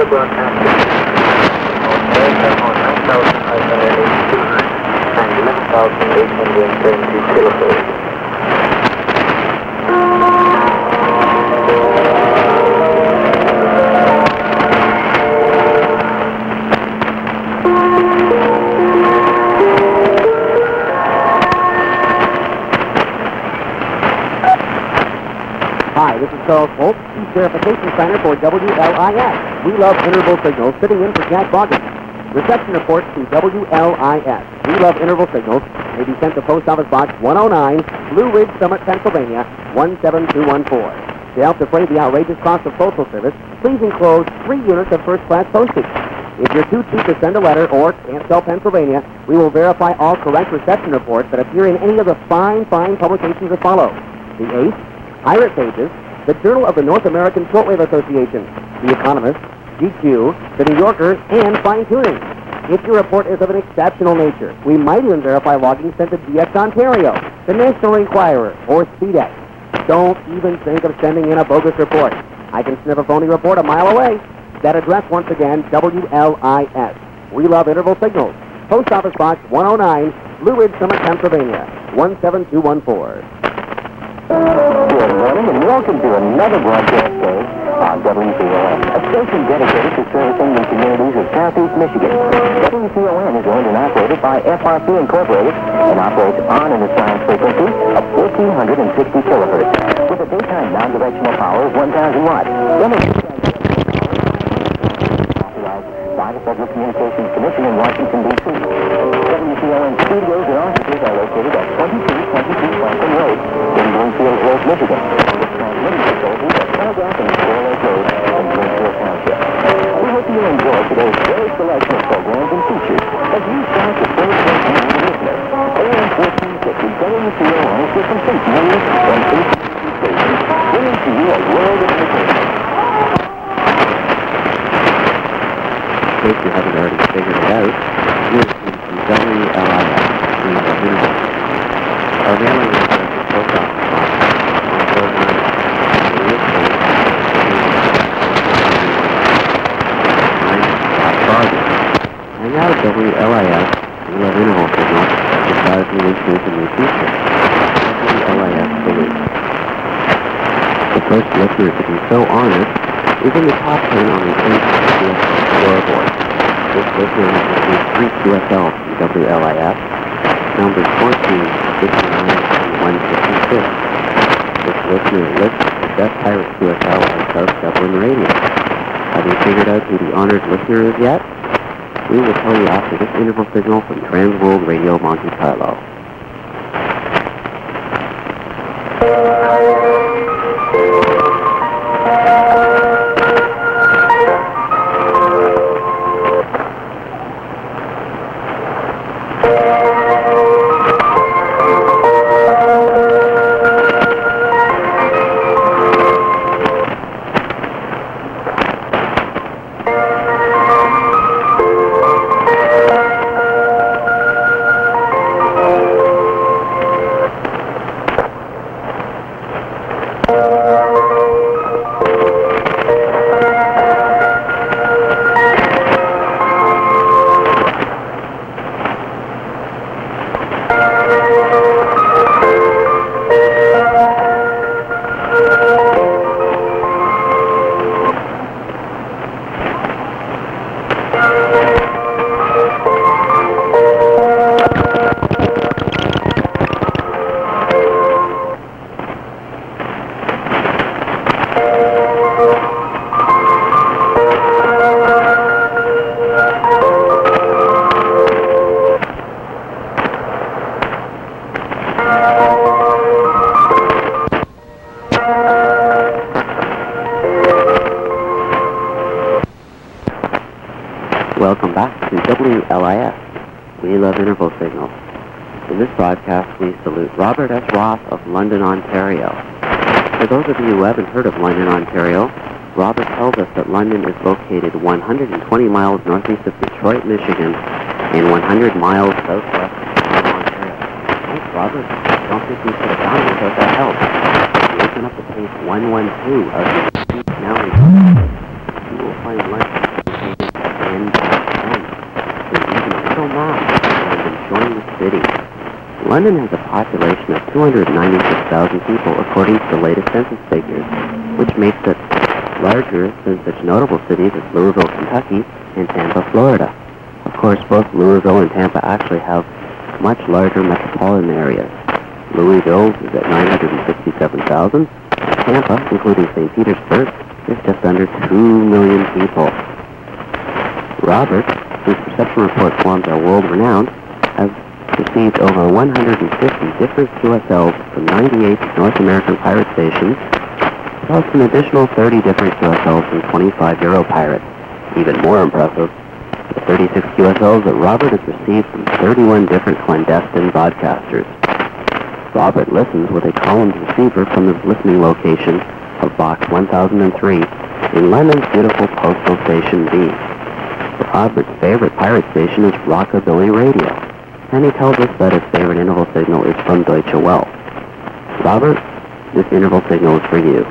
broadcast on America on 9,582 and 11,872 kilohertz. Hi, this is Charles Holt, Chief Verification Signer for WLIS. We love interval signals, sitting in for Jack Boggins. Reception reports to WLIS. We love interval signals may be sent to Post Office Box 109, Blue Ridge Summit, Pennsylvania, 17214. To help defray the outrageous cost of postal service, please enclose 3 units of first-class postage. If you're too cheap to send a letter or can't spell Pennsylvania, we will verify all correct reception reports that appear in any of the fine publications that follow. The Ace, Pirate Pages, the Journal of the North American Shortwave Association, The Economist, GQ, The New Yorker, and Fine Tuning. If your report is of an exceptional nature, we might even verify logging sent to DX Ontario, the National Enquirer, or SpeedX. Don't even think of sending in a bogus report. I can sniff a phony report a mile away. That address, once again, WLIS. We love interval signals. Post Office Box 109, Blue Ridge Summit, Pennsylvania, 17214. Good morning and welcome to another broadcast day on WCON, a station dedicated to servicing the communities of Southeast Michigan. WCON is owned and operated by FRC Incorporated and operates on an assigned frequency of 1,460 kilohertz with a daytime non-directional power of 1,000 watts. Authorized by the Federal Communications Commission in Washington, D.C. WCON studios and offices are located at 2222 Franklin Road in Bloomfield Hills, Michigan. With transmitting facilities at Telegraph and Squirrel Lake Road in Bloomfield Township. We hope you enjoy today's varied selection of programs and features as you start to finish your time with listeners. AM 1450 WCON is your complete news and information station, bringing to you a world of entertainment. In case you haven't already figured it out, you're listening to WLIS. We love interval. Our mailing address is Post Office Box 149, Louis Code, and now at WLIS, we love interval signals that drive you into the new future. WLIS Salute. The first listener to be so honored is in the top 10 on the QSL scoreboard. This listener has received 3 QSLs from WLIS, numbers 14, 59, and 156. This listener lists the best pirate QSL on South Dublin Radio. Have you figured out who the honored listener is yet? We will tell you after this interval signal from Trans World Radio Monte Carlo. Welcome back to WLIS. We love interval signals. In this broadcast, we salute Robert S. Roth of London, Ontario. For those of you who haven't heard of London, Ontario, Robert tells us that London is located 120 miles northeast of Detroit, Michigan, and 100 miles southwest of Ontario. Thanks, Robert. Don't think we could have done it without that help. If you open up the page 112 of the Speech Now, you will find London. city. London has a population of 296,000 people according to the latest census figures, which makes it larger than such notable cities as Louisville, Kentucky, and Tampa, Florida. Of course, both Louisville and Tampa actually have much larger metropolitan areas. Louisville is at 967,000, and Tampa, including St. Petersburg, is just under 2 million people. Robert, whose perception report forms are world-renowned, has received over 150 different QSLs from 98 North American pirate stations, plus an additional 30 different QSLs from 25 Euro pirates. Even more impressive, the 36 QSLs that Robert has received from 31 different clandestine broadcasters. Robert listens with a column receiver from his listening location of Box 1003 in London's beautiful postal station B. Robert's favorite pirate station is Rockabilly Radio, and he tells us that his favorite interval signal is from Deutsche Welle. Robert, this interval signal is for you.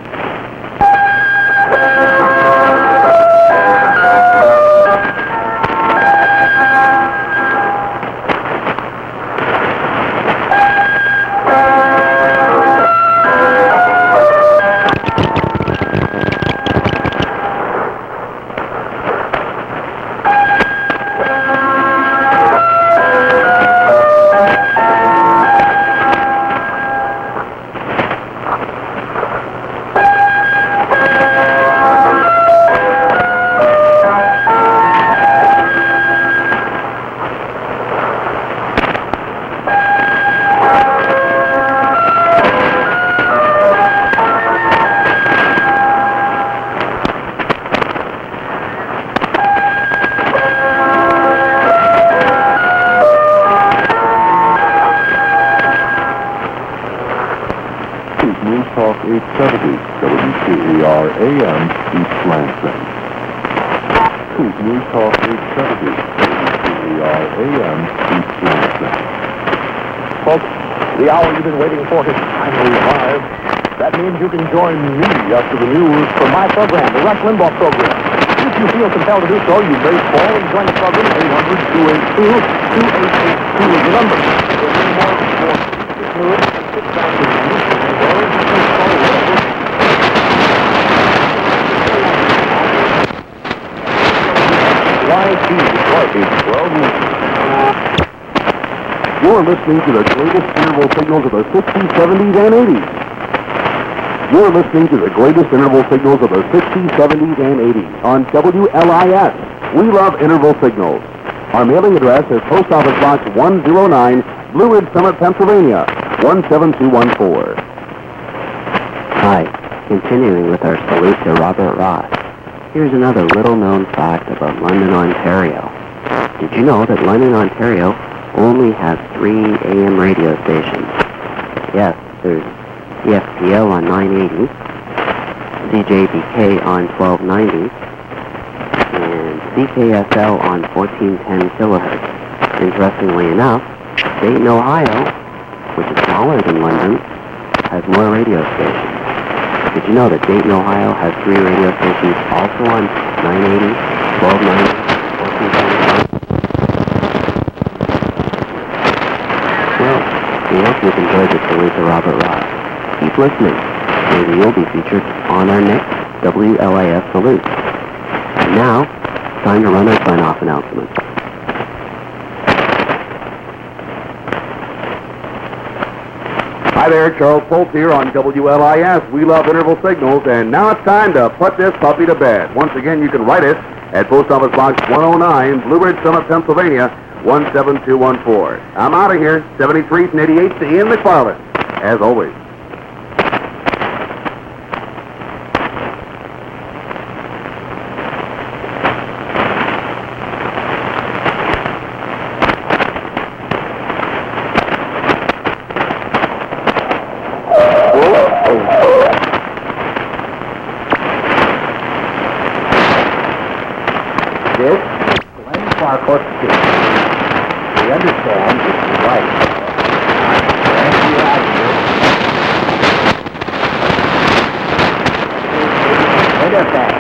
News Talk 870, WQER AM, East Lansing. News Talk 870, WQER AM, East Lansing. Folks, the hour you've been waiting for has finally arrived. That means you can join me after the news for my program, the Rush Limbaugh program. If you feel compelled to do so, you may call and join the program at 800-282-2882 is the number. For any more support, it's news, it's back to the news. You're listening to the greatest interval signals of the 60s, 70s, and 80s. You're listening to the greatest interval signals of the 60s, 70s, and 80s on WLIS. We love interval signals. Our mailing address is Post Office Box 109, Blue Ridge Summit, Pennsylvania, 17214. Hi, continuing with our salute to Robert Ross. Here's another little-known fact about London, Ontario. Did you know that London, Ontario only has 3 AM radio stations? Yes, there's CFPL on 980, CJBK on 1290, and CKSL on 1410 kilohertz. Interestingly enough, Dayton, Ohio, which is smaller than London, has more radio stations. Did you know that Dayton, Ohio has 3 radio stations also on 980, 1290, 1425? Well, we hope you've enjoyed the salute to Robert Ross. Keep listening. Maybe you'll be featured on our next WLIS salute. And now, it's time to run our sign-off announcement. Hi there, Charles Polk here on WLIS. We love interval signals, and now it's time to put this puppy to bed. Once again, you can write us at Post Office Box 109, Blue Ridge Summit, Pennsylvania, 17214. I'm out of here. 73th and 88th to Ian McFarland, as always. This is Glenn Farquhar Street. We understand this is right. Winnipeg.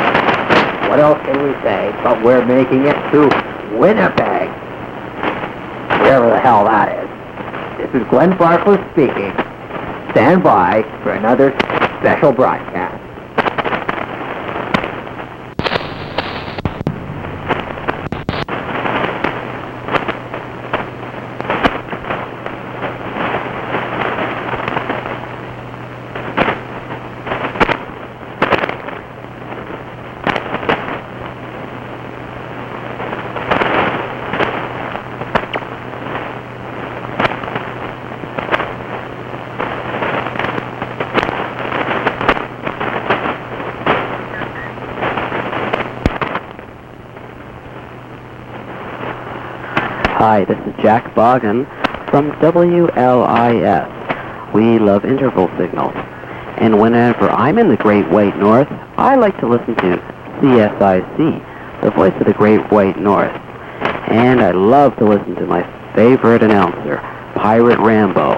What else can we say but we're making it to Winnipeg? wherever the hell that is. This is Glenn Barklow speaking. Stand by for another special broadcast. Hi, this is Jack Boggin from WLIS. We love interval signals. And whenever I'm in the Great White North, I like to listen to CSIC, the voice of the Great White North. And I love to listen to my favorite announcer, Pirate Rambo.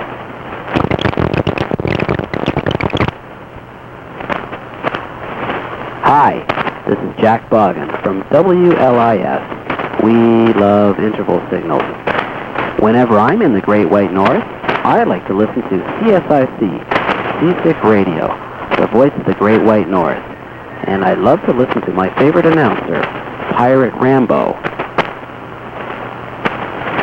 Hi, this is Jack Boggin from WLIS. We love interval signals. Whenever I'm in the Great White North, I like to listen to CSIC, Seasick Radio, the voice of the Great White North. And I love to listen to my favorite announcer, Pirate Rambo.